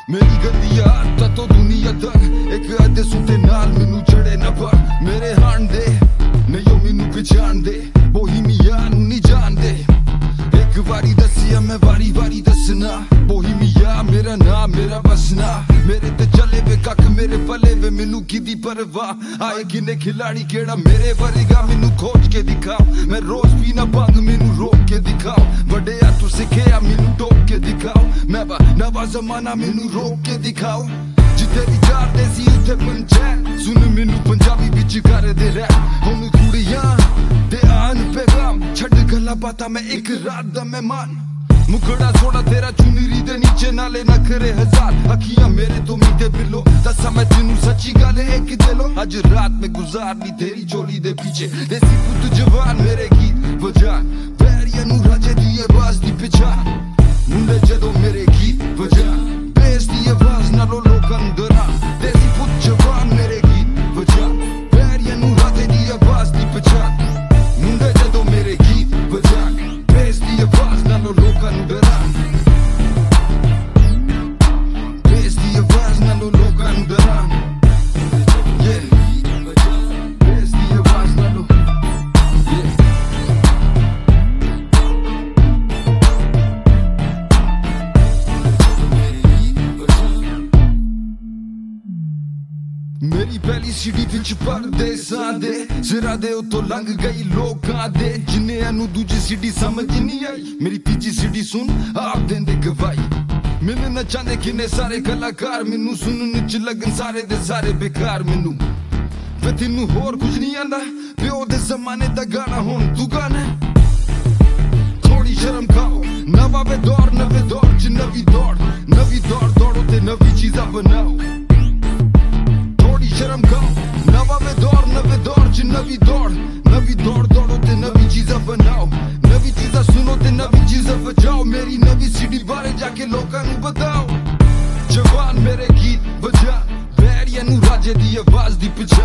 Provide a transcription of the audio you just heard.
मेरी गंदी आदत तो दुनिया तक एक अद्धे सुते नाल मैनू चढ़े ना पर मेरे हान दे नहीं मैनू पहचान दे बोहीमिया नू नहीं जान दे एक बारी दसिया मैं वारी वारी दसना बोहीमिया मेरा नाम मेरा बसना मेरे ते चले वे कख मेरे पले वे मैनू किदी परवाह आए किने खिलाड़ी केड़ा मेरे वरेगा मैनू खोज के दिखाओ मैं रोज पीना भंग मैनू रोक के दिखाओ बड़े तू सिखिया मैनू टोक के दिखाओ मैं नवा जमाना मैनू रोक के दिखाओ जिथे भी जाते सी उथे पंचायत सुन मैनू पंजाबी बिच कर दे रैप हुण कुड़ियां ते आन पैगाम छड़ गल्ला बातां मैं एक रात दा मेहमान मुखड़ा सोड़ा तेरा चुनरी दे नीचे नाले नखरे हजार अखियां मेरे तो मीठे बिलो दसा मैं तेनू सच्ची गल एक दिलो अज रात में गुजारनी तेरी चोली दे पीछे देसी पुत जवान मेरे गीत बजा पैरियां नू राजे दी आवाज दी पहचान मुंडे जदों मेरे गीत बजा बेस दी आवाज नालों लोकां नू डरा देसी पुत जवान मेरे गीत बजा पैरियां नू राजे दी आवाज दी पहचान मुंडे जदों मेरे गीत बजा बेस दी आवाज नालों लोकां नू डरा बेस दी आवाज नालों लोकां नू डरा मेरी पहली सीढ़ी विच परदेसां दे सिरा दे उतो लंघ गई लोकां दे जिन्हें नू दूजी सीढ़ी समझ नहीं आई मेरी तीजी सीढ़ी सुन आप देंदे गवाही मैनू नचांदे किन्ने सारे कलाकार मैनू सुनने च लगन सारे दे सारे बेकार मैनू वे तेनू होर कुछ नहीं आंदा प्यो दे जमाने दा गाना हुण तू गाना थोड़ी शर्म खाओ नवा वे दौर च नवी दौड़ दौड़ो ते नवी चीज़ां बनाओ शर्म खाओ नवा वे दौर च नवी दौड़ दौड़ो ते नवी चीज़ां बनाओ नवी चीज़ां सुनो ते नवी चीज़ां बजाओ मेरी नवी सीढ़ी बारे जाके लोकां नू बताओ जवान मेरे गीत बजा बैरियां नू राजे दी आवाज दी